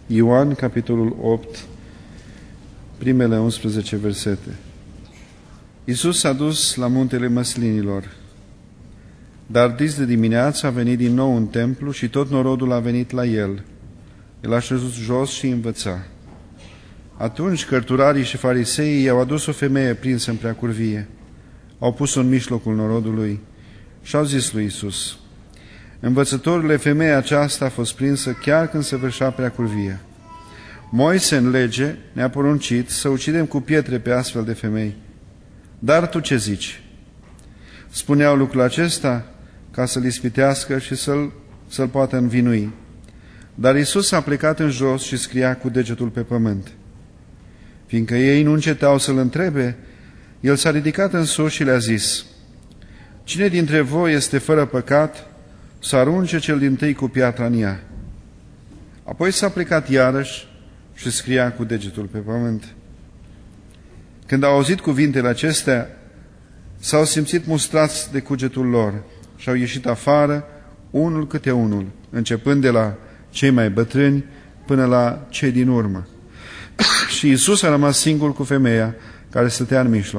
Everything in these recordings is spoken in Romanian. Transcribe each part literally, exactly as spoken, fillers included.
Ioan, capitolul opt, primele unsprezece versete. Iisus s-a dus la muntele Măslinilor, dar dis de dimineață a venit din nou în templu și tot norodul a venit la el. El a șezut jos și învăța. Atunci cărturarii și fariseii i-au adus o femeie prinsă în preacurvie. Au pus-o în mijlocul norodului și au zis lui Iisus: Învățătorule, femeia aceasta a fost prinsă chiar când se vârșea preacurvia. Moise în lege ne-a poruncit să ucidem cu pietre pe astfel de femei. Dar tu ce zici? Spuneau lucrul acesta ca să-l ispitească și să-l, să-l poată învinui. Dar Iisus a plecat în jos și scria cu degetul pe pământ. Fiindcă ei nu încetau să-l întrebe, el s-a ridicat în sus și le-a zis: Cine dintre voi este fără păcat, să arunce cel dintâi cu piatra în ea. Apoi s-a plecat iarăși și scria cu degetul pe pământ. Când au auzit cuvintele acestea, s-au simțit mustrați de cugetul lor și au ieșit afară, unul câte unul, începând de la cei mai bătrâni până la cei din urmă. Și Iisus a rămas singur cu femeia care stătea în mijloc.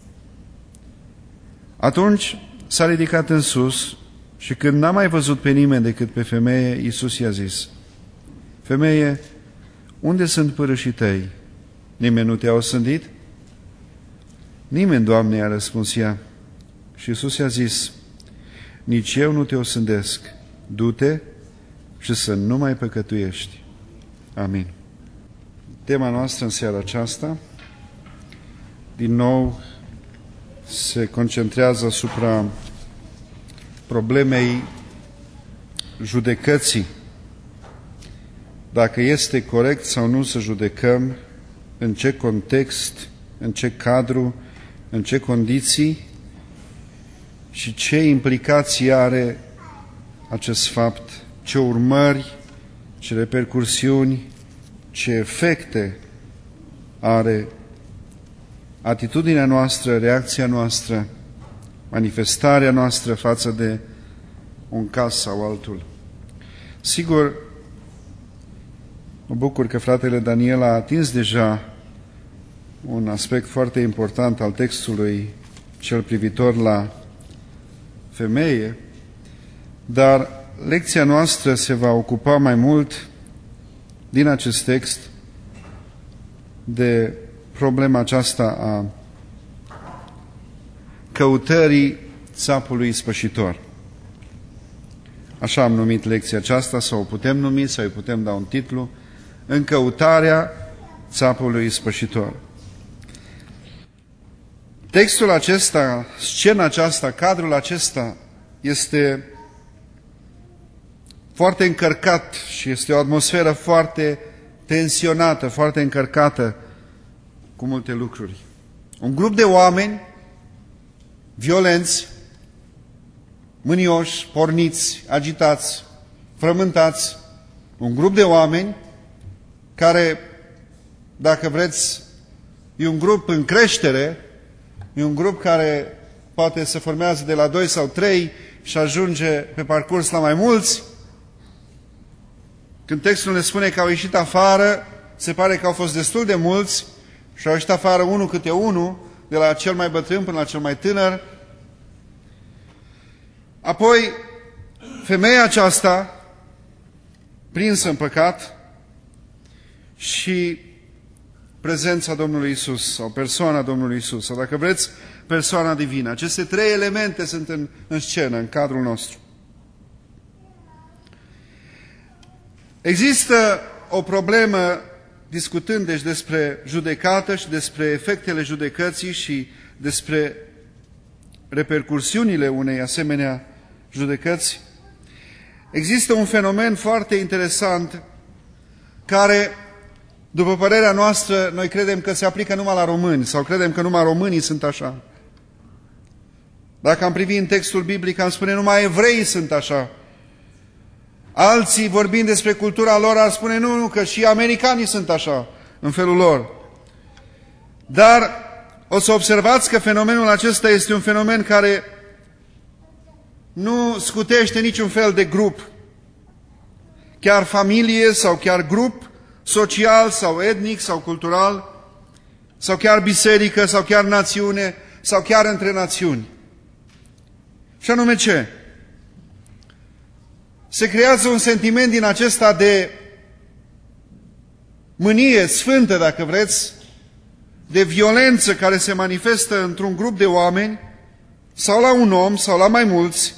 Atunci s-a ridicat în sus și când n-a mai văzut pe nimeni decât pe femeie, Iisus i-a zis: Femeie, unde sunt părâșii tăi? Nimeni nu te-a osândit? Nimeni, Doamne, i-a răspuns ea. Și Iisus i-a zis: Nici eu nu te osândesc. Du-te și să nu mai păcătuiești. Amin. Tema noastră în seara aceasta, din nou, se concentrează asupra problemei judecății. Dacă este corect sau nu să judecăm, în ce context, în ce cadru, în ce condiții și ce implicații are acest fapt, ce urmări, ce repercursiuni, ce efecte are atitudinea noastră, reacția noastră, manifestarea noastră față de un caz sau altul. Sigur, mă bucur că fratele Daniel a atins deja un aspect foarte important al textului, cel privitor la femeie, dar lecția noastră se va ocupa mai mult din acest text de problema aceasta a căutării țapului ispășitor. Așa am numit lecția aceasta, sau o putem numi, sau îi putem da un titlu: În căutarea țapului ispășitor. Textul acesta, scena aceasta, cadrul acesta este foarte încărcat și este o atmosferă foarte tensionată, foarte încărcată cu multe lucruri. Un grup de oameni violenți, mânioși, porniți, agitați, frământați, un grup de oameni care, dacă vreți, e un grup în creștere, e un grup care poate se formează de la doi sau trei și ajunge pe parcurs la mai mulți. Când textul ne spune că au ieșit afară, se pare că au fost destul de mulți și au ieșit afară unul câte unul, de la cel mai bătrân până la cel mai tânăr. Apoi, femeia aceasta, prinsă în păcat, și prezența Domnului Isus, sau persoana Domnului Isus, sau, dacă vreți, persoana divină. Aceste trei elemente sunt în, în scenă, în cadrul nostru. Există o problemă, discutând deci despre judecată și despre efectele judecății și despre repercursiunile unei asemenea judecăți. Există un fenomen foarte interesant care, după părerea noastră, noi credem că se aplică numai la români sau credem că numai românii sunt așa. Dacă am privit în textul biblic, am spune numai evreii sunt așa. Alții, vorbind despre cultura lor, ar spune nu, nu, că și americanii sunt așa, în felul lor. Dar o să observați că fenomenul acesta este un fenomen care nu scutește niciun fel de grup. Chiar familie sau chiar grup social sau etnic sau cultural, sau chiar biserică, sau chiar națiune, sau chiar între națiuni. Și anume ce? Se creează un sentiment din acesta de mânie sfântă, dacă vreți, de violență care se manifestă într-un grup de oameni, sau la un om, sau la mai mulți.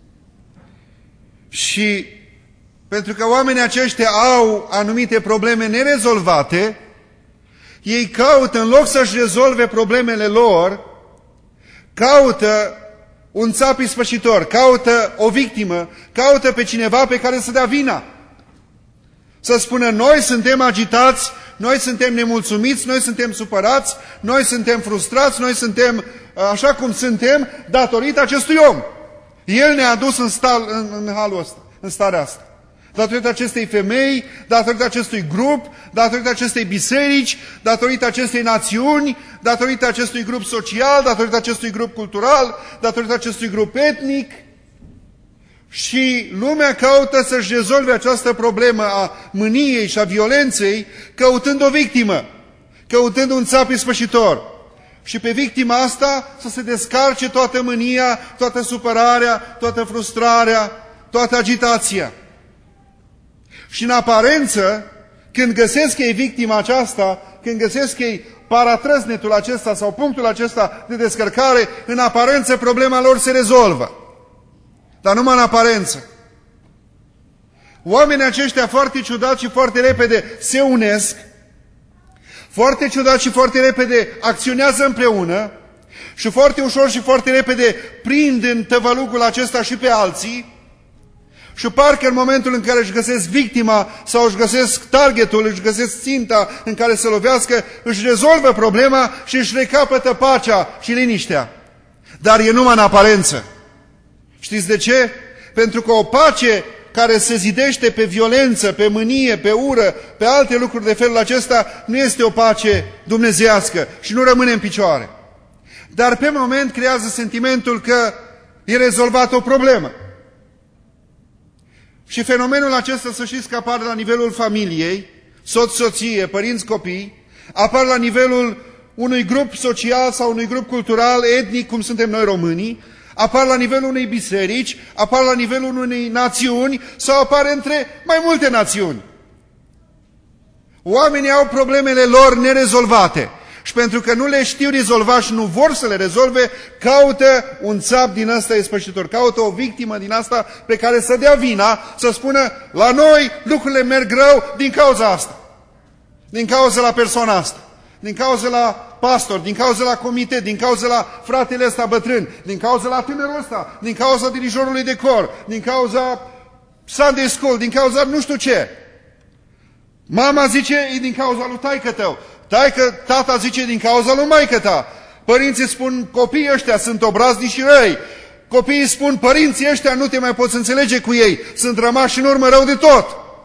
Și pentru că oamenii aceștia au anumite probleme nerezolvate, ei caută, în loc să-și rezolve problemele lor, caută un țap ispășitor, caută o victimă, caută pe cineva pe care să dea vina. Să spună, noi suntem agitați, noi suntem nemulțumiți, noi suntem supărați, noi suntem frustrați, noi suntem așa cum suntem datorită acestui om. El ne-a dus în, stal, în, în halul ăsta, în starea asta. Datorită acestei femei, datorită acestui grup, datorită acestei biserici, datorită acestei națiuni, datorită acestui grup social, datorită acestui grup cultural, datorită acestui grup etnic. Și lumea caută să-și rezolve această problemă a mâniei și a violenței, căutând o victimă, căutând un țap ispășitor. Și pe victima asta să se descarce toată mânia, toată supărarea, toată frustrarea, toată agitația. Și în aparență, când găsesc ei victima aceasta, când găsesc ei paratrăsnetul acesta sau punctul acesta de descărcare, în aparență problema lor se rezolvă. Dar numai în aparență. Oamenii aceștia foarte ciudat și foarte repede se unesc, foarte ciudat și foarte repede acționează împreună și foarte ușor și foarte repede prind în tăvălugul acesta și pe alții și parcă în momentul în care își găsesc victima sau își găsesc targetul, își găsesc ținta în care să lovească, își rezolvă problema și își recapătă pacea și liniștea. Dar e numai în aparență. Știți de ce? Pentru că o pace care se zidește pe violență, pe mânie, pe ură, pe alte lucruri de felul acesta, nu este o pace dumnezeiască și nu rămâne în picioare. Dar pe moment creează sentimentul că e rezolvat o problemă. Și fenomenul acesta, să știți că apare la nivelul familiei, soț-soție, părinți-copii, apar la nivelul unui grup social sau unui grup cultural, etnic, cum suntem noi românii, apar la nivelul unei biserici, apar la nivelul unei națiuni sau apar între mai multe națiuni. Oamenii au problemele lor nerezolvate și pentru că nu le știu rezolva și nu vor să le rezolve, caută un țap din ăsta ispășitor, caută o victimă din asta pe care să dea vina, să spună, la noi lucrurile merg rău din cauza asta, din cauza la persoana asta, din cauza la pastor, din cauza la comitet, din cauza la fratele ăsta bătrân, din cauza la tânărul ăsta, din cauza dirijorului de cor, din cauza Sunday School, din cauza nu știu ce. Mama zice, e din cauza lui taică tău. Taică, tata zice, din cauza lui maică ta. Părinții spun, copiii ăștia sunt obraznici și răi. Copiii spun, părinții ăștia nu te mai poți înțelege cu ei, sunt rămași în urmă rău de tot.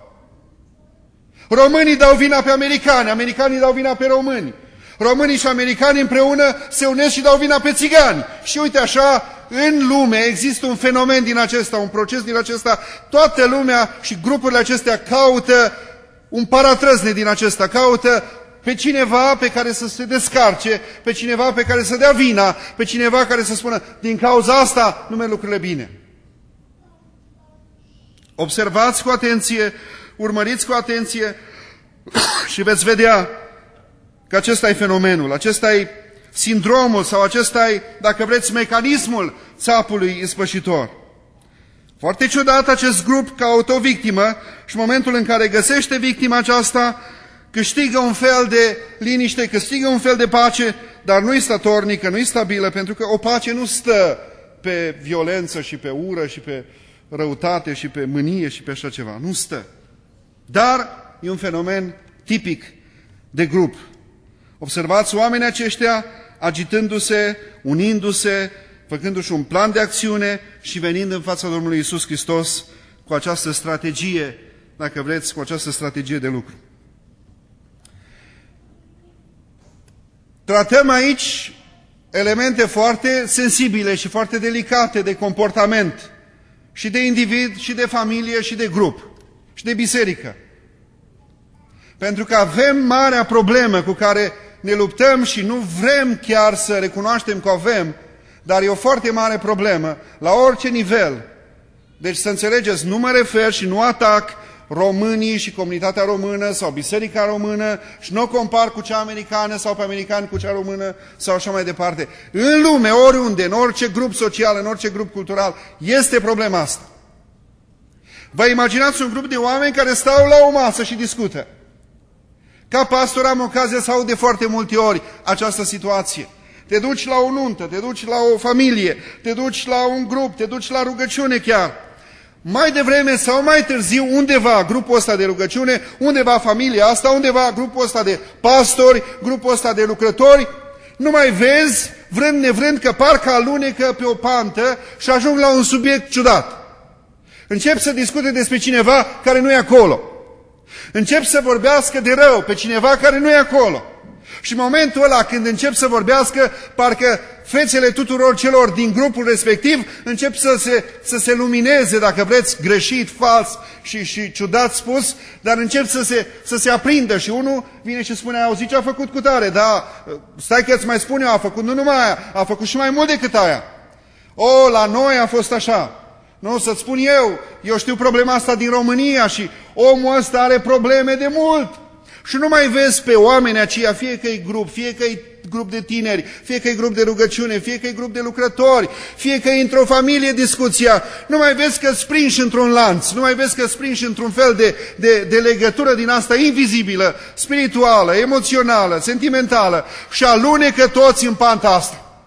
Românii dau vina pe americani, americanii dau vina pe români. Românii și americanii împreună se unesc și dau vina pe țigani. Și uite așa, în lume există un fenomen din acesta, un proces din acesta. Toată lumea și grupurile acestea caută un paratrăzne din acesta, caută pe cineva pe care să se descarce, pe cineva pe care să dea vina, pe cineva care să spună, din cauza asta nu merg lucrurile bine. Observați cu atenție, urmăriți cu atenție și veți vedea că acesta e fenomenul, acesta e sindromul sau acesta e, dacă vreți, mecanismul țapului ispășitor. Foarte ciudat, acest grup caută o victimă și în momentul în care găsește victima aceasta, câștigă un fel de liniște, câștigă un fel de pace, dar nu-i statornică, nu-i stabilă, pentru că o pace nu stă pe violență și pe ură și pe răutate și pe mânie și pe așa ceva. Nu stă. Dar e un fenomen tipic de grup. Observați oamenii aceștia agitându-se, unindu-se, făcându-și un plan de acțiune și venind în fața Domnului Iisus Hristos cu această strategie, dacă vreți, cu această strategie de lucru. Tratăm aici elemente foarte sensibile și foarte delicate de comportament și de individ, și de familie, și de grup, și de biserică. Pentru că avem marea problemă cu care ne luptăm și nu vrem chiar să recunoaștem că o avem, dar e o foarte mare problemă la orice nivel. Deci să înțelegeți, nu mă refer și nu atac românii și comunitatea română sau biserica română și nu o compar cu cea americană sau pe americani cu cea română sau așa mai departe. În lume, oriunde, în orice grup social, în orice grup cultural, este problema asta. Vă imaginați un grup de oameni care stau la o masă și discută. Ca pastor am ocazia să aud de foarte multe ori această situație. Te duci la o nuntă, te duci la o familie, te duci la un grup, te duci la rugăciune chiar. Mai devreme sau mai târziu, undeva grupul ăsta de rugăciune, undeva familia asta, undeva grupul ăsta de pastori, grupul ăsta de lucrători, nu mai vezi, vrând nevrând, că parcă alunecă pe o pantă și ajung la un subiect ciudat. Încep să discute despre cineva care nu e acolo. Încep să vorbească de rău pe cineva care nu e acolo. Și în momentul ăla când încep să vorbească, parcă fețele tuturor celor din grupul respectiv încep să se, să se lumineze, dacă vreți, greșit, fals și, și ciudat spus, dar încep să se, să se aprindă și unul vine și spune, auzi ce a făcut cu tare, da, stai că îți mai spun eu, a făcut nu numai aia, a făcut și mai mult decât aia. O, la noi a fost așa. Nu, să-ți spun eu, eu știu problema asta din România și omul ăsta are probleme de mult. Și nu mai vezi pe oameni aceia, fie că e grup, fie că e grup de tineri, fie că e grup de rugăciune, fie că e grup de lucrători, fie că e într-o familie discuția, nu mai vezi că îți prinși într-un lanț, nu mai vezi că îți prinși într-un fel de, de, de legătură din asta invizibilă, spirituală, emoțională, sentimentală și alunecă toți în panta asta.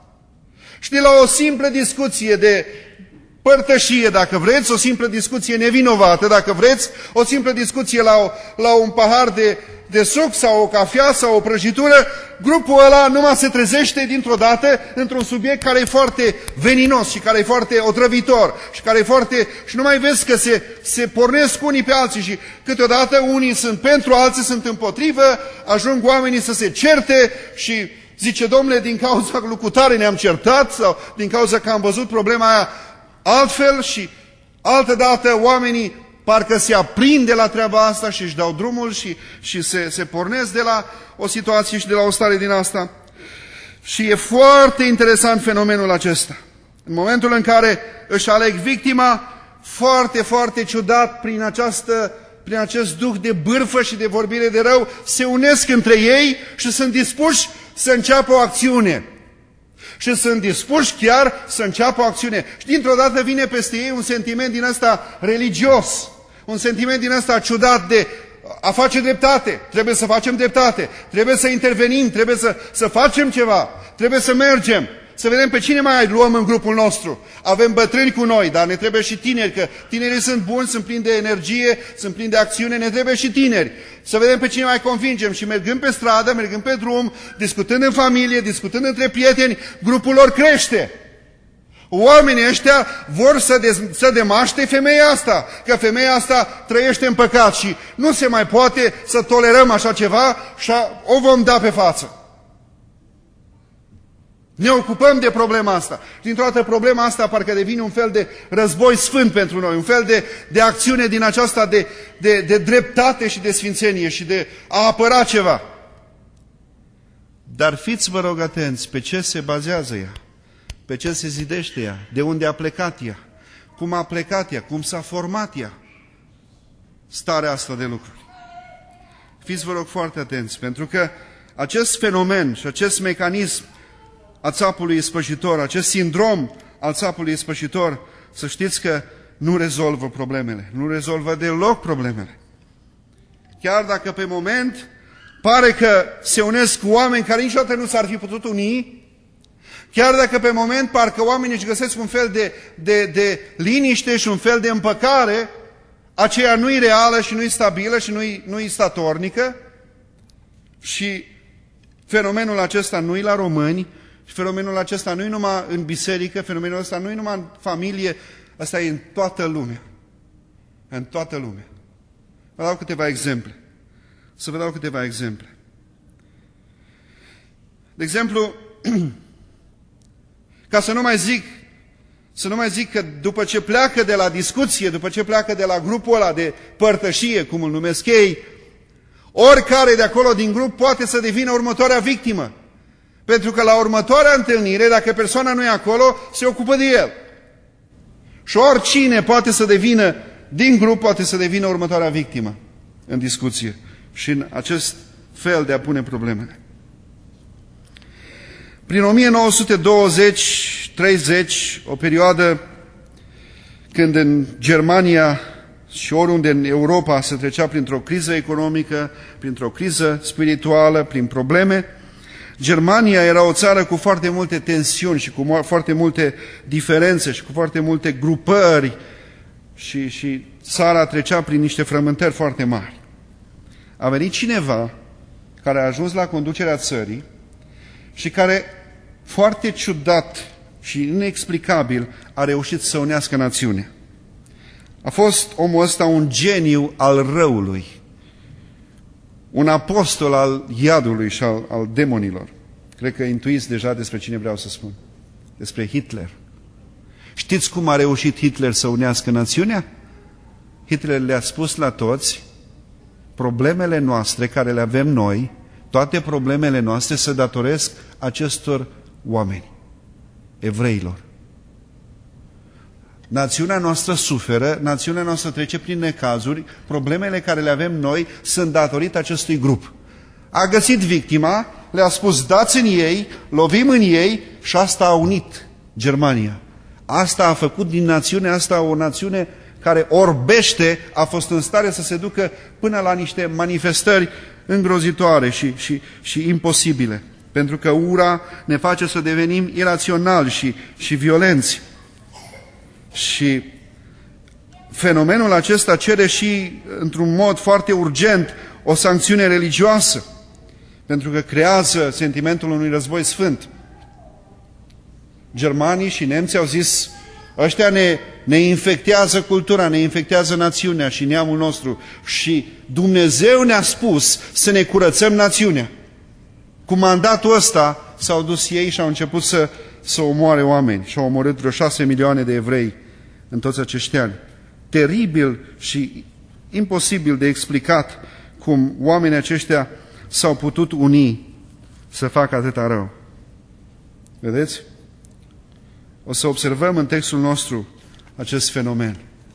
Și de la o simplă discuție de părtășie, dacă vreți, o simplă discuție nevinovată, dacă vreți, o simplă discuție la, o, la un pahar de, de suc sau o cafea sau o prăjitură, grupul ăla numai se trezește dintr-o dată într-un subiect care e foarte veninos și care e foarte otrăvitor și care e foarte... și nu mai vezi că se, se pornesc unii pe alții și câteodată unii sunt pentru, alții sunt împotrivă, ajung oamenii să se certe și zice, domnule, din cauza lucrutare ne-am certat sau din cauza că am văzut problema aia altfel și altădată oamenii parcă se aprinde la treaba asta și își dau drumul și, și se, se pornesc de la o situație și de la o stare din asta. Și e foarte interesant fenomenul acesta. În momentul în care își aleg victima, foarte, foarte ciudat, prin, această, prin acest duh de bârfă și de vorbire de rău, se unesc între ei și sunt dispuși să înceapă o acțiune. Și sunt dispuși chiar să înceapă o acțiune. Și dintr-o dată vine peste ei un sentiment din ăsta religios, un sentiment din ăsta ciudat de a face dreptate. Trebuie să facem dreptate, trebuie să intervenim, trebuie să, să facem ceva, trebuie să mergem, să vedem pe cine mai luăm în grupul nostru. Avem bătrâni cu noi, dar ne trebuie și tineri, că tinerii sunt buni, sunt plini de energie, sunt plini de acțiune, ne trebuie și tineri. Să vedem pe cine mai convingem și mergând pe stradă, mergând pe drum, discutând în familie, discutând între prieteni, grupul lor crește. Oamenii ăștia vor să, dez, să demaște femeia asta, că femeia asta trăiește în păcat și nu se mai poate să tolerăm așa ceva și o vom da pe față. Ne ocupăm de problema asta. Și dintr-o dată problema asta parcă devine un fel de război sfânt pentru noi, un fel de, de acțiune din aceasta de, de, de dreptate și de sfințenie și de a apăra ceva. Dar fiți, vă rog, atenți, pe ce se bazează ea, pe ce se zidește ea, de unde a plecat ea, cum a plecat ea, cum s-a format ea, starea asta de lucruri. Fiți, vă rog, foarte atenți, pentru că acest fenomen și acest mecanism a țapului ispășitor, acest sindrom al țapului ispășitor, să știți că nu rezolvă problemele, nu rezolvă deloc problemele. Chiar dacă pe moment pare că se unesc oameni care niciodată nu s-ar fi putut uni, chiar dacă pe moment parcă oamenii își găsesc un fel de, de, de liniște și un fel de împăcare, aceea nu-i reală și nu-i stabilă și nu-i, nu-i statornică și fenomenul acesta nu-i la români, și fenomenul acesta nu e numai în biserică, fenomenul acesta nu e numai în familie, ăsta e în toată lumea. În toată lumea. Vă dau câteva exemple. Să vă dau câteva exemple. De exemplu, ca să nu mai zic, să nu mai zic că după ce pleacă de la discuție, după ce pleacă de la grupul ăla de părtășie, cum îl numesc ei, Oricare de acolo din grup poate să devină următoarea victimă. Pentru că la următoarea întâlnire, dacă persoana nu e acolo, se ocupă de el. Și oricine poate să devină, din grup, poate să devină următoarea victimă în discuție. Și în acest fel de a pune problemele. Prin o mie nouă sute douăzeci treizeci, o perioadă când în Germania și oriunde în Europa se trecea printr-o criză economică, printr-o criză spirituală, prin probleme, Germania era o țară cu foarte multe tensiuni și cu foarte multe diferențe și cu foarte multe grupări și, și țara trecea prin niște frământări foarte mari. A venit cineva care a ajuns la conducerea țării și care, foarte ciudat și inexplicabil, a reușit să unească națiunea. A fost omul ăsta un geniu al răului, un apostol al iadului și al, al demonilor. Cred că intuiți deja despre cine vreau să spun. Despre Hitler. Știți cum a reușit Hitler să unească națiunea? Hitler le-a spus la toți: problemele noastre care le avem noi, toate problemele noastre se datoresc acestor oameni, evreilor. Națiunea noastră suferă, națiunea noastră trece prin necazuri, problemele care le avem noi sunt datorită acestui grup. A găsit victima, le-a spus dați în ei, lovim în ei și asta a unit Germania. Asta a făcut din națiunea asta o națiune care orbește, a fost în stare să se ducă până la niște manifestări îngrozitoare și, și, și imposibile. Pentru că ura ne face să devenim iraționali și, și violenți. Și fenomenul acesta cere și, într-un mod foarte urgent, o sancțiune religioasă, pentru că creează sentimentul unui război sfânt. Germanii și nemții au zis: ăștia ne, ne infectează cultura, ne infectează națiunea și neamul nostru și Dumnezeu ne-a spus să ne curățăm națiunea. Cu mandatul ăsta s-au dus ei și au început să, să omoare oameni și au omorât vreo șase milioane de evrei în toți acești ani. Teribil și imposibil de explicat cum oamenii aceștia s-au putut uni să facă atâta rău. Vedeți? O să observăm în textul nostru acest fenomen.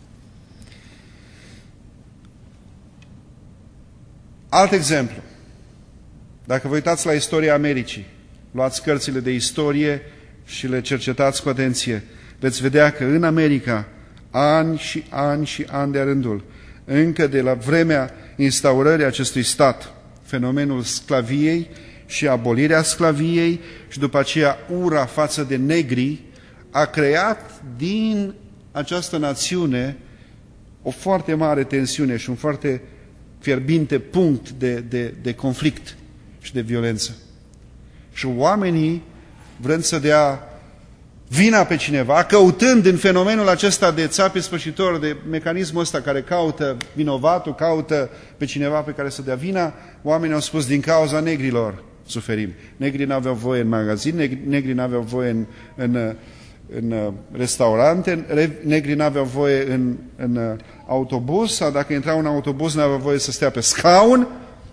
Alt exemplu. Dacă vă uitați la istoria Americii, luați cărțile de istorie și le cercetați cu atenție, veți vedea că în America, ani și ani și ani de rândul, încă de la vremea instaurării acestui stat, fenomenul sclaviei și abolirea sclaviei și după aceea ura față de negri, a creat din această națiune o foarte mare tensiune și un foarte fierbinte punct de, de, de conflict și de violență. Și oamenii, vrând să dea vina pe cineva, căutând în fenomenul acesta de țapi spășitor, de mecanismul ăsta care caută vinovatul, caută pe cineva pe care să dea vina, oamenii au spus: din cauza negrilor suferim. Negrii n-aveau voie în magazin, negrii n-aveau voie în, în, în restaurante, negrii n-aveau voie în, în autobuz, sau dacă intrau în autobuz n-aveau voie să stea pe scaun.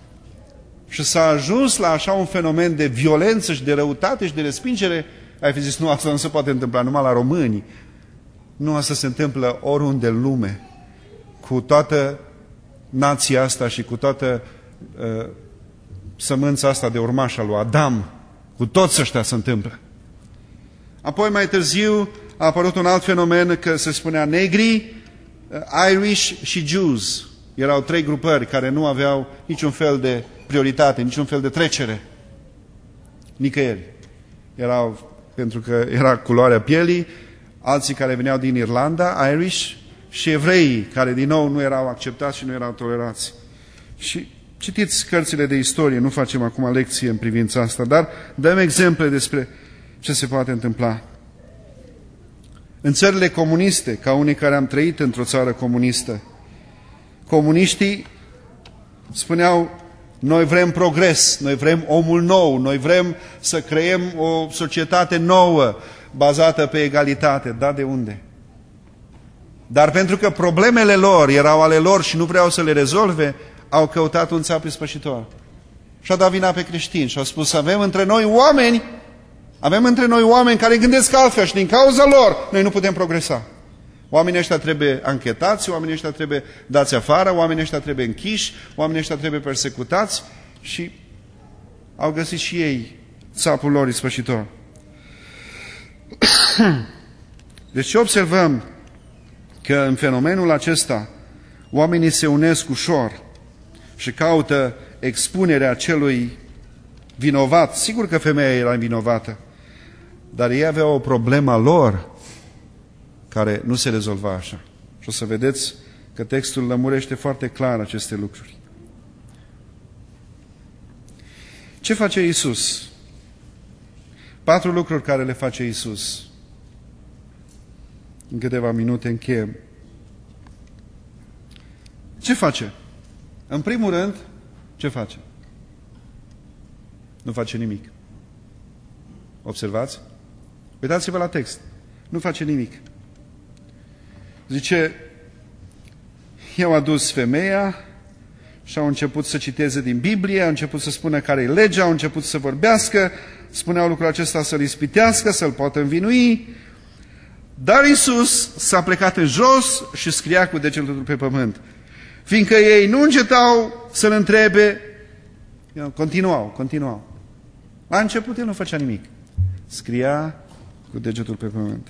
Și s-a ajuns la așa un fenomen de violență și de răutate și de respingere. Ai fi zis: nu, asta nu se poate întâmpla numai la români. Nu, asta se întâmplă oriunde în lume. Cu toată nația asta și cu toată uh, sămânța asta de urmaș al lui Adam. Cu toți ăștia se întâmplă. Apoi mai târziu a apărut un alt fenomen, că se spunea negri, uh, Irish și Jews. Erau trei grupări care nu aveau niciun fel de prioritate, niciun fel de trecere. Nicăieri. Erau, pentru că era culoarea pielii, alții care veneau din Irlanda, Irish, și evreii, care din nou nu erau acceptați și nu erau tolerați. Și citiți cărțile de istorie, nu facem acum lecție în privința asta, dar dăm exemple despre ce se poate întâmpla. În țările comuniste, ca unii care am trăit într-o țară comunistă, comuniștii spuneau: noi vrem progres, noi vrem omul nou, noi vrem să creăm o societate nouă, bazată pe egalitate. Da, de unde? Dar pentru că problemele lor erau ale lor și nu vreau să le rezolve, au căutat un țap ispășitor. Și-a dat vina pe creștini și a spus, avem între noi oameni, avem între noi oameni care gândesc altfel și din cauza lor noi nu putem progresa. Oamenii ăștia trebuie anchetați, oamenii ăștia trebuie dați afară, oamenii ăștia trebuie închiși, oamenii ăștia trebuie persecutați și au găsit și ei țapul lor ispășitor. Deci ce observăm? Că în fenomenul acesta oamenii se unesc ușor și caută expunerea celui vinovat. Sigur că femeia era vinovată, dar ei aveau o problemă a lor care nu se rezolva așa. Și o să vedeți că textul lămurește foarte clar aceste lucruri. Ce face Iisus? Patru lucruri care le face Iisus. În câteva minute încheiem. Ce face? În primul rând, ce face? Nu face nimic. Observați? Uitați-vă la text. Nu face nimic. Zice, i-au adus femeia și au început să citeze din Biblie, au început să spună care e legea, au început să vorbească, spuneau lucrul acesta să-l ispitească, să-l poată învinui. Dar Iisus s-a plecat în jos și scria cu degetul pe pământ. Fiindcă ei nu încetau să-l întrebe, continuau, continuau. La început el nu făcea nimic. Scria cu degetul pe pământ.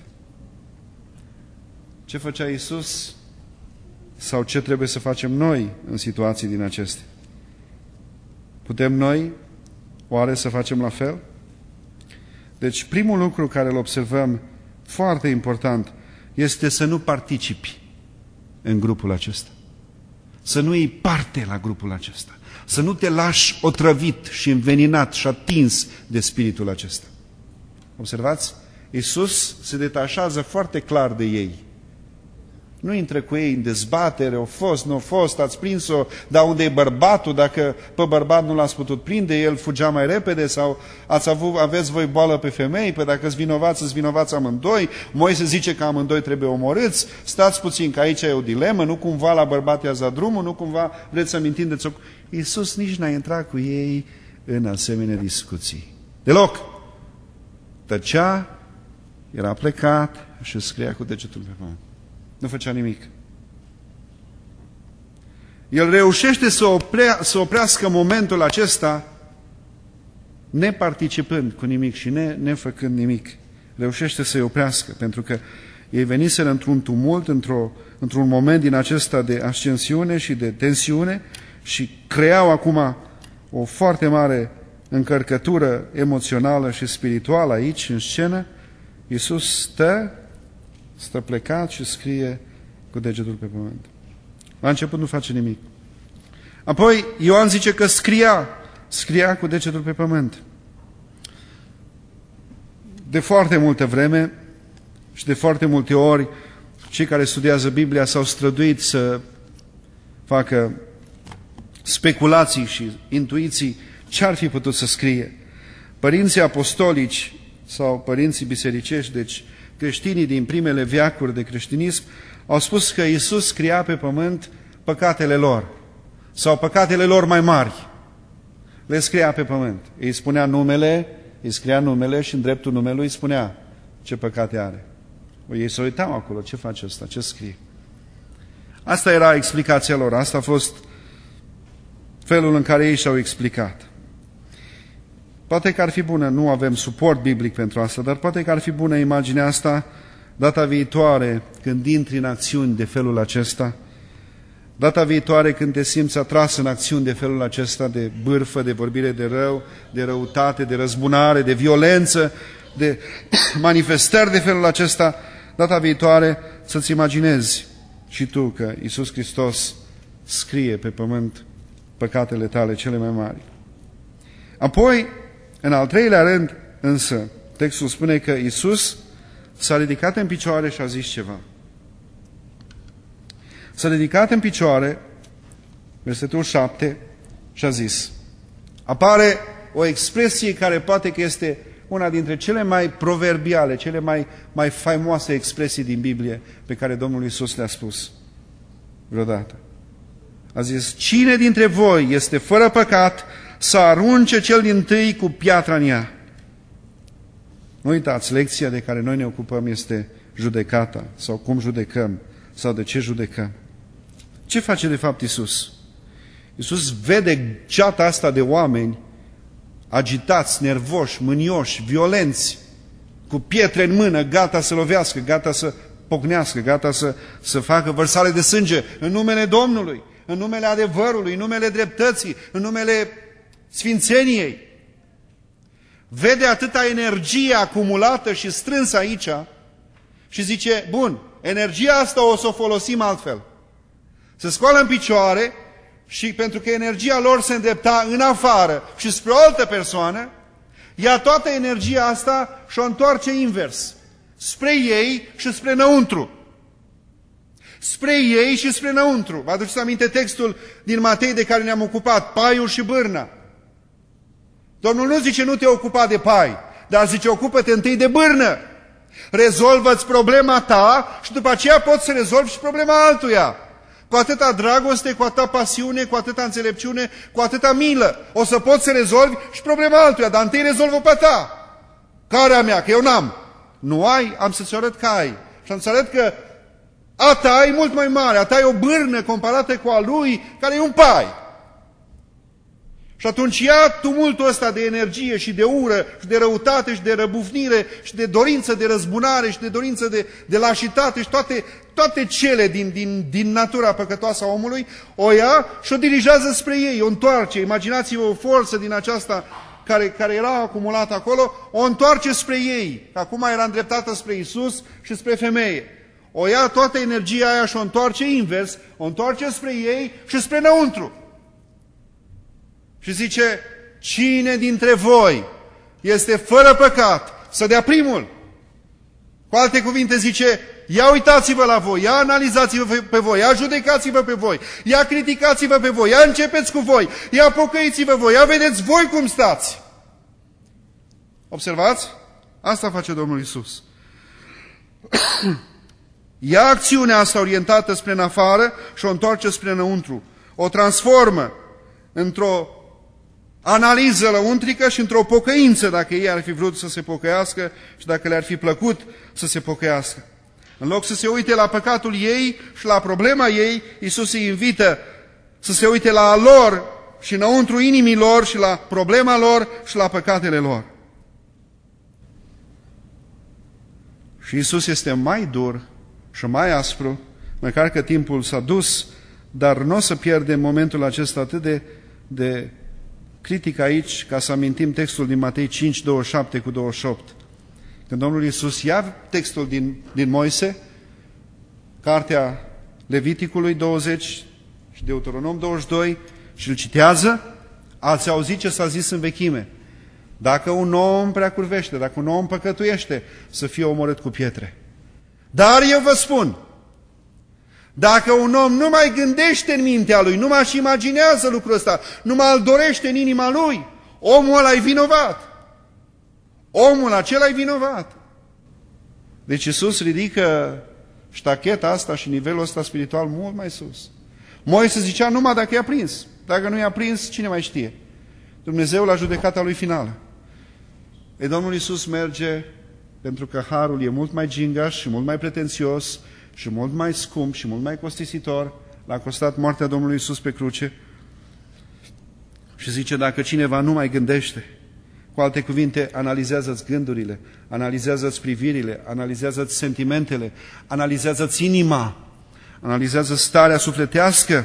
Ce făcea Iisus sau ce trebuie să facem noi în situații din acestea? Putem noi oare să facem la fel? Deci primul lucru care îl observăm foarte important este să nu participi în grupul acesta. Să nu iei parte la grupul acesta. Să nu te lași otrăvit și înveninat și atins de spiritul acesta. Observați? Iisus se detașează foarte clar de ei. Nu intră cu ei în dezbatere, o fost, nu a fost, ați prins-o, dar unde e bărbatul? Dacă pe bărbat nu l-ați putut prinde, el fugea mai repede, sau ați avut, aveți voi boală pe femei, pe dacă-s vinovați, îți vinovați amândoi, Moise zice că amândoi trebuie omorâți, stați puțin că aici e o dilemă, nu cumva la bărbat i-ați dat drumul, nu cumva vreți să-mi întindeți o... Iisus nici n-a intrat cu ei în asemenea discuții. Deloc! Tăcea, era plecat și scria cu degetul pe pământ. Nu făcea nimic. El reușește să, oprea, să oprească momentul acesta neparticipând cu nimic și ne, nefăcând nimic. Reușește să-i oprească, pentru că ei veniseră într-un tumult, într-o, într-un moment din acesta de ascensiune și de tensiune și creau acum o foarte mare încărcătură emoțională și spirituală aici, în scenă. Iisus stă Stă plecat și scrie cu degetul pe pământ. La început nu face nimic. Apoi Ioan zice că scria, scria cu degetul pe pământ. De foarte multă vreme și de foarte multe ori, cei care studiază Biblia s-au străduit să facă speculații și intuiții ce ar fi putut să scrie. Părinții apostolici sau părinții bisericești, deci creștinii din primele veacuri de creștinism, au spus că Iisus scria pe pământ păcatele lor sau păcatele lor mai mari. Le scria pe pământ. Îi spunea numele, îi scria numele și în dreptul numelui îi spunea ce păcate are. Ei se uitau acolo, ce face ăsta, ce scrie. Asta era explicația lor, asta a fost felul în care ei și-au explicat. Poate că ar fi bună, nu avem suport biblic pentru asta, dar poate că ar fi bună imaginea asta data viitoare când intri în acțiuni de felul acesta, data viitoare când te simți atras în acțiuni de felul acesta, de bârfă, de vorbire de rău, de răutate, de răzbunare, de violență, de manifestări de felul acesta, data viitoare să-ți imaginezi și tu că Iisus Hristos scrie pe pământ păcatele tale cele mai mari. Apoi, în al treilea rând, însă, textul spune că Iisus s-a ridicat în picioare și a zis ceva. S-a ridicat în picioare, versetul șapte, și a zis. Apare o expresie care poate că este una dintre cele mai proverbiale, cele mai, mai faimoase expresii din Biblie pe care Domnul Iisus le-a spus vreodată. A zis, cine dintre voi este fără păcat să arunce cel dintâi cu piatra în ea? Nu uitați, lecția de care noi ne ocupăm este judecata, sau cum judecăm, sau de ce judecăm. Ce face de fapt Iisus? Iisus vede ceata asta de oameni agitați, nervoși, mânioși, violenți, cu pietre în mână, gata să lovească, gata să pocnească, gata să, să facă vărsare de sânge în numele Domnului, în numele adevărului, în numele dreptății, în numele sfințeniei. Vede atâta energie acumulată și strânsă aici și zice, bun, energia asta o să o folosim altfel. Se scoală în picioare și pentru că energia lor se îndrepta în afară și spre o altă persoană, ia toată energia asta și o întoarce invers, spre ei și spre înăuntru. Spre ei și spre înăuntru. Vă aduceți aminte textul din Matei de care ne-am ocupat, paiul și bârna. Domnul nu zice nu te ocupa de pai, dar zice ocupă-te întâi de bârnă. Rezolvă-ți problema ta și după aceea poți să rezolvi și problema altuia. Cu atâta dragoste, cu atâta pasiune, cu atâta înțelepciune, cu atâta milă. O să poți să rezolvi și problema altuia, dar întâi rezolvă pe ta. Care a mea? Că eu n-am. Nu ai? Am să-ți arăt că ai. Și am să arăt că a ta e mult mai mare. A ta e o bârnă comparată cu a lui, care e un pai. Și atunci ia tumultul ăsta de energie și de ură și de răutate și de răbufnire și de dorință de răzbunare și de dorință de, de lașitate și toate, toate cele din, din, din natura păcătoasă a omului, o ia și o dirigează spre ei, o întoarce. Imaginați-vă o forță din aceasta care, care era acumulată acolo, o întoarce spre ei. Acum era îndreptată spre Iisus și spre femeie. O ia toată energia aia și o întoarce invers, o întoarce spre ei și spre înăuntru. Și zice, cine dintre voi este fără păcat să dea primul? Cu alte cuvinte zice, ia uitați-vă la voi, ia analizați-vă pe voi, ia judecați-vă pe voi, ia criticați-vă pe voi, ia începeți cu voi, ia pocăiți-vă voi, ia vedeți voi cum stați. Observați? Asta face Domnul Iisus. Ia acțiunea asta orientată spre în afară și o întoarce spre înăuntru. O transformă într-o analiză lăuntrică și într-o pocăință, dacă ei ar fi vrut să se pocăiască și dacă le-ar fi plăcut să se pocăiască. În loc să se uite la păcatul ei și la problema ei, Iisus îi invită să se uite la a lor și înăuntru inimii lor și la problema lor și la păcatele lor. Și Iisus este mai dur și mai aspru, măcar că timpul s-a dus, dar nu o să pierdem momentul acesta atât de, de critic aici, ca să amintim textul din Matei cinci, douăzeci și șapte cu douăzeci și opt. Când Domnul Iisus ia textul din, din Moise, cartea Leviticului douăzeci și Deuteronom douăzeci și doi, și îl citează, ați auzit ce s-a zis în vechime. Dacă un om prea curvește, dacă un om păcătuiește, să fie omorât cu pietre. Dar eu vă spun, dacă un om nu mai gândește în mintea lui, nu mai și imaginează lucrul ăsta, nu mai îl dorește în inima lui, omul ăla e vinovat. Omul acela e vinovat. Deci Iisus ridică ștacheta asta și nivelul ăsta spiritual mult mai sus. Moise zicea numai dacă i-a prins. Dacă nu i-a prins, cine mai știe? Dumnezeu la judecata lui finală. E Domnul Iisus merge pentru că harul e mult mai gingaș și mult mai pretențios și mult mai scump și mult mai costisitor. L-a costat moartea Domnului Iisus pe cruce. Și zice, dacă cineva nu mai gândește, cu alte cuvinte, analizează-ți gândurile, analizează-ți privirile, analizează-ți sentimentele, analizează-ți inima, analizează starea sufletească.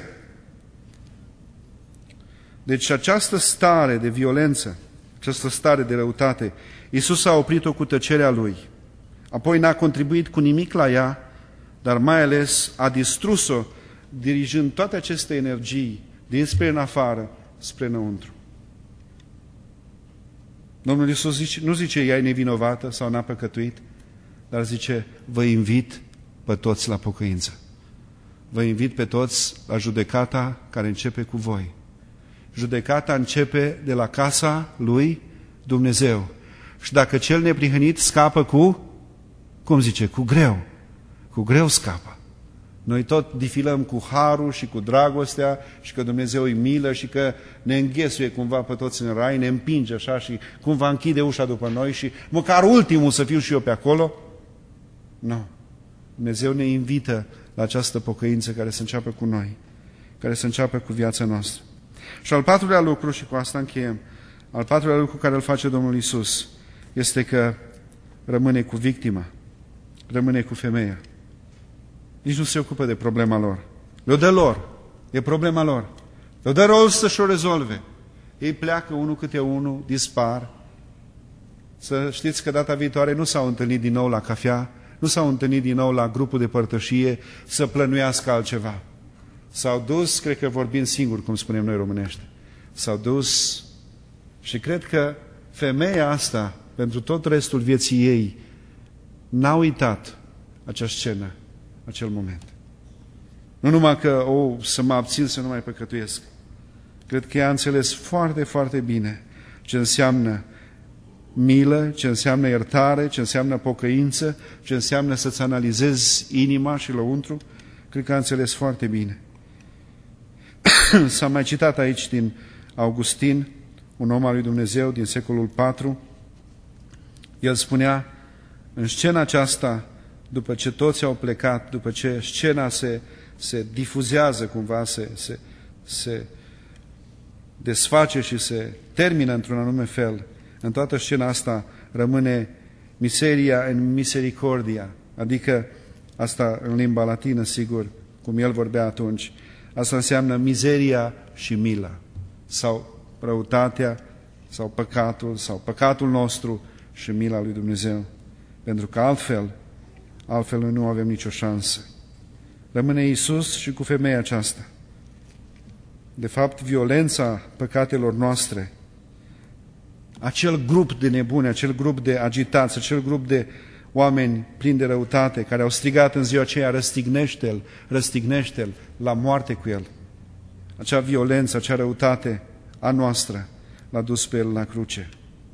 Deci această stare de violență, această stare de răutate, Iisus a oprit-o cu tăcerea Lui. Apoi n-a contribuit cu nimic la ea, dar mai ales a distrus-o, dirijând toate aceste energii dinspre în afară, spre înăuntru. Domnul Iisus zice, nu zice ea e nevinovată sau n-a păcătuit, dar zice, vă invit pe toți la pocăință. Vă invit pe toți la judecata care începe cu voi. Judecata începe de la casa lui Dumnezeu. Și dacă cel neprihănit scapă cu, cum zice, cu greu. Cu greu scapă. Noi tot difilăm cu harul și cu dragostea și că Dumnezeu îi milă și că ne înghesuie cumva pe toți în rai, ne împinge așa și cumva închide ușa după noi și măcar ultimul să fiu și eu pe acolo. Nu. Dumnezeu ne invită la această pocăință care să înceapă cu noi, care să înceapă cu viața noastră. Și al patrulea lucru, și cu asta încheiem, al patrulea lucru care îl face Domnul Iisus este că rămâne cu victima, rămâne cu femeia. Nici nu se ocupă de problema lor. Le-o dă lor. E problema lor. Le-o dă rol să-și o rezolve. Ei pleacă unul câte unul, dispar. Să știți că data viitoare nu s-au întâlnit din nou la cafea, nu s-au întâlnit din nou la grupul de părtășie să plănuiască altceva. S-au dus, cred că vorbind singur, cum spunem noi românește. S-au dus și cred că femeia asta, pentru tot restul vieții ei, n-a uitat acea scenă, acel moment. Nu numai că, o, să mă abțin să nu mai păcătuiesc. Cred că ea a înțeles foarte, foarte bine ce înseamnă milă, ce înseamnă iertare, ce înseamnă pocăință, ce înseamnă să-ți analizezi inima și lăuntru. Cred că a înțeles foarte bine. S-a mai citat aici din Augustin, un om al lui Dumnezeu din secolul patru. El spunea, în scena aceasta, după ce toți au plecat, după ce scena se, se difuzează cumva, se, se, se desface și se termină într-un anume fel, în toată scena asta rămâne miseria în misericordia, adică asta în limba latină, sigur, cum el vorbea atunci, asta înseamnă mizeria și mila, sau răutatea, sau păcatul, sau păcatul nostru și mila lui Dumnezeu. Pentru că altfel, altfel noi nu avem nicio șansă. Rămâne Iisus și cu femeia aceasta. De fapt, violența păcatelor noastre, acel grup de nebuni, acel grup de agitați, acel grup de oameni plini de răutate, care au strigat în ziua aceea, răstignește-l, răstignește-l, la moarte cu el. Acea violență, acea răutate a noastră l-a dus pe el la cruce.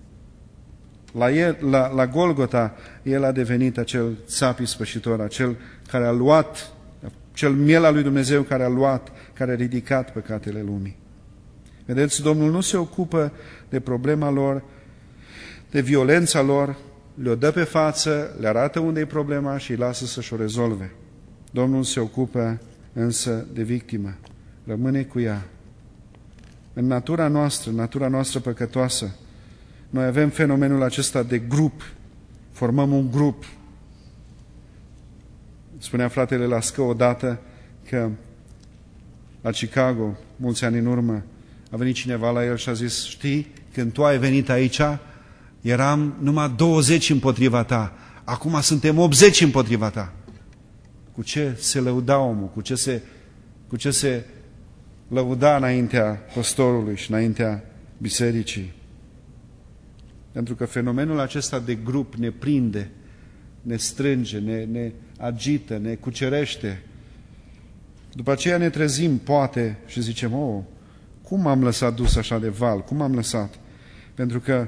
La, el, la, la Golgota, el a devenit acel țap ispășitor, acel care a luat, cel miel al lui Dumnezeu care a luat, care a ridicat păcatele lumii. Vedeți, Domnul nu se ocupă de problema lor, de violența lor, le-o dă pe față, le arată unde e problema și îi lasă să-și o rezolve. Domnul se ocupă însă de victimă, rămâne cu ea. În natura noastră, în natura noastră păcătoasă, noi avem fenomenul acesta de grup, formăm un grup. Spunea fratele Lască odată că la Chicago, mulți ani în urmă, a venit cineva la el și a zis, știi, când tu ai venit aici, eram numai douăzeci împotriva ta, acum suntem optzeci împotriva ta. Cu ce se lăuda omul, cu ce se, cu ce se lăuda înaintea păstorului și înaintea bisericii. Pentru că fenomenul acesta de grup ne prinde, ne strânge, ne, ne agită, ne cucerește. După aceea ne trezim, poate, și zicem, oh, cum am lăsat dus așa de val? Cum am lăsat? Pentru că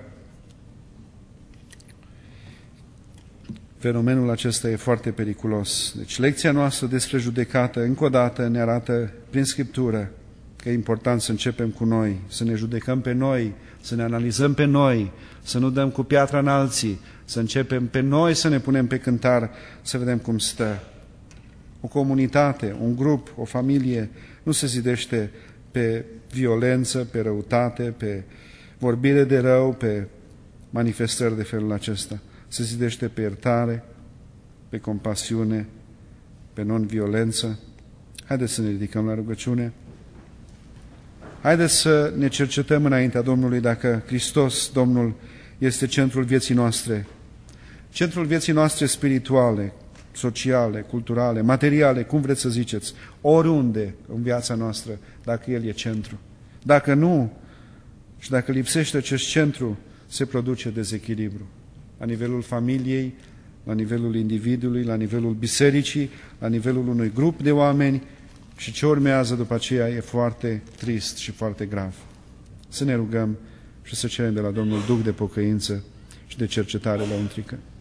fenomenul acesta e foarte periculos. Deci lecția noastră despre judecată, încă o dată, ne arată prin Scriptură că e important să începem cu noi, să ne judecăm pe noi, să ne analizăm pe noi, să nu dăm cu piatra în alții, să începem pe noi să ne punem pe cântar, să vedem cum stă. O comunitate, un grup, o familie nu se zidește pe violență, pe răutate, pe vorbire de rău, pe manifestări de felul acesta. Se zidește pe iertare, pe compasiune, pe non-violență. Haideți să ne ridicăm la rugăciune. Haideți să ne cercetăm înaintea Domnului dacă Hristos, Domnul, este centrul vieții noastre. Centrul vieții noastre spirituale, sociale, culturale, materiale, cum vreți să ziceți, oriunde în viața noastră, dacă El e centru. Dacă nu, și dacă lipsește acest centru, se produce dezechilibru. La nivelul familiei, la nivelul individului, la nivelul bisericii, la nivelul unui grup de oameni și ce urmează după aceea e foarte trist și foarte grav. Să ne rugăm și să cerem de la Domnul Duh de pocăință și de cercetare la untrică.